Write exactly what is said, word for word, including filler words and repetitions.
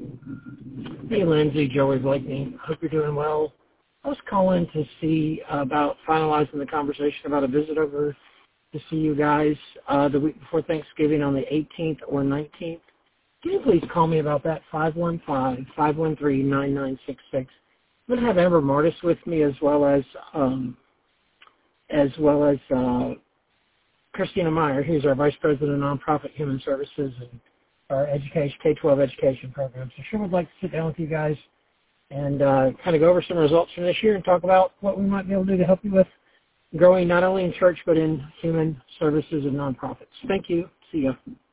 Hey, Lindsay, Joey Blakeney. Hope you're doing well. I was calling to see about finalizing the conversation about a visit over to see you guys uh, the week before Thanksgiving on the eighteenth or nineteenth. Can you please call me about that, five one five, five one three, nine nine six six. I'm going to have Amber Martis with me as well as um, as well as uh, Christina Meyer, who's our Vice President of Nonprofit Human Services and our education K twelve education program. So sure would like to sit down with you guys and uh, kind of go over some results from this year and talk about what we might be able to do to help you with growing not only in church but in human services and nonprofits. Thank you. See you.